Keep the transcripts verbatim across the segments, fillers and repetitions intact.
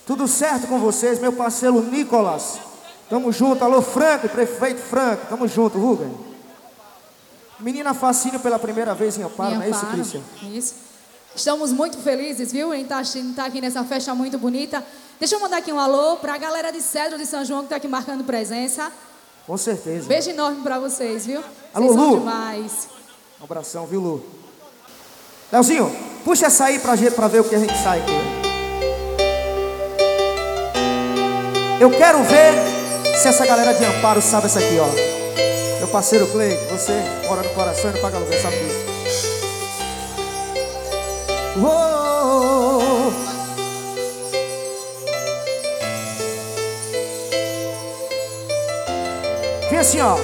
Tudo certo com vocês, meu parceiro Nicolas? Tamo junto. Alô, Franco, prefeito Franco. Tamo junto, Ruga. Menina Fascínio pela primeira vez em Amparo, não é isso, Cristian? Isso. Estamos muito felizes, viu, em estar tá aqui nessa festa muito bonita. Deixa eu mandar aqui um alô pra galera de Cedro de São João que tá aqui marcando presença. Com certeza. Beijo enorme pra vocês, viu? Alô, vocês Lu. são demais. Um abração, viu, Lu? Leozinho, puxa essa aí pra, gente, pra ver o que a gente sai aqui. Eu quero ver se essa galera de Amparo sabe essa aqui, ó. Meu parceiro Cleide, você mora no coração e não paga aluguel, sabe disso. Oh, vem assim, ó.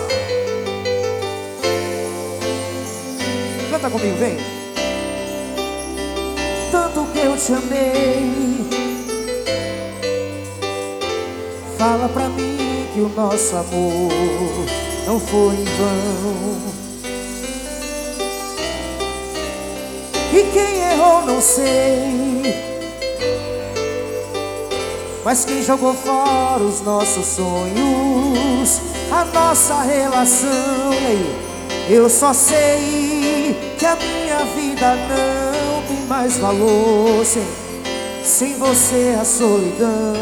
Canta comigo, vem. Tanto que eu te amei, fala pra mim que o nosso amor não foi em vão. E quem errou não sei, mas quem jogou fora os nossos sonhos, a nossa relação. E aí? Eu só sei que a minha vida não tem mais valor sem, sem você, a solidão.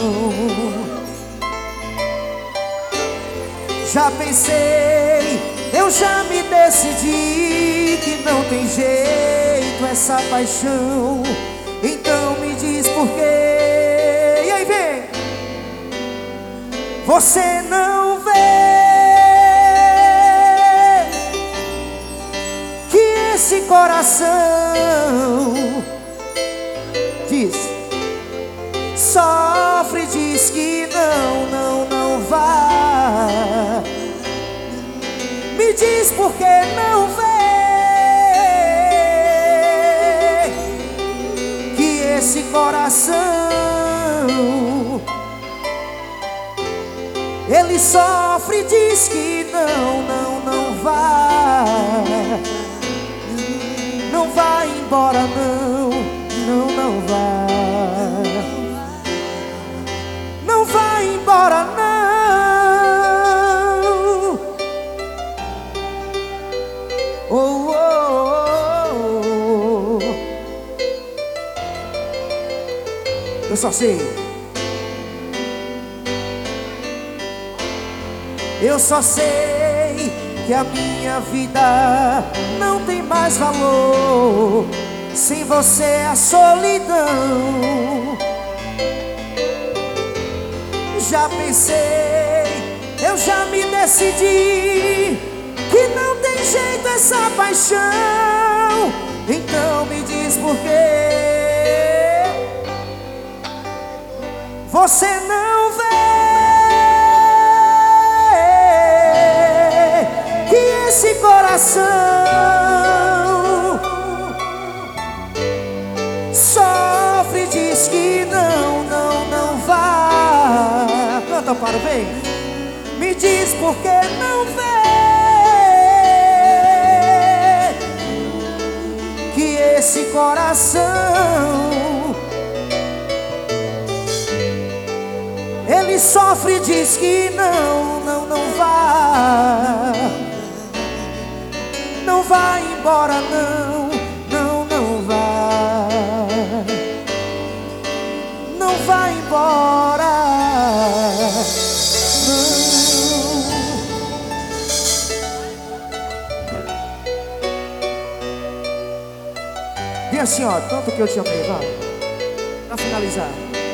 Já pensei, eu já me decidi que não tem jeito essa paixão. Então me diz por quê. E aí vem. Você não vê que esse coração diz, sofre, diz que não, não, não vai. Me diz por que não vê que esse coração ele sofre, diz que não, não, não vai. Não vai embora, não, não, não vai. Não vai embora, não. Oh, oh, oh, oh. Eu só sei, eu só sei que a minha vida não tem mais valor sem você, a solidão. Já pensei, eu já me decidi que não tem jeito essa paixão. Então me diz por quê você não vê que esse coração sofre, diz que não, não, não vai. Canta para o bem. Me diz por que não vê que esse coração ele sofre, diz que não, não, não vai. Não vai embora, não, não, não vai. Não vai embora, não. E assim, ó, tanto que eu te amei, vai. Pra finalizar.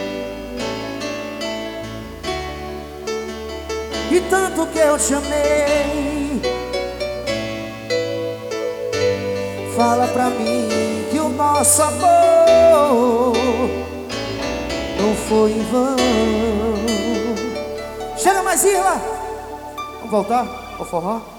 E tanto que eu te amei, fala pra mim que o nosso amor não foi em vão. Chega mais, Irla. Vamos voltar ao forró?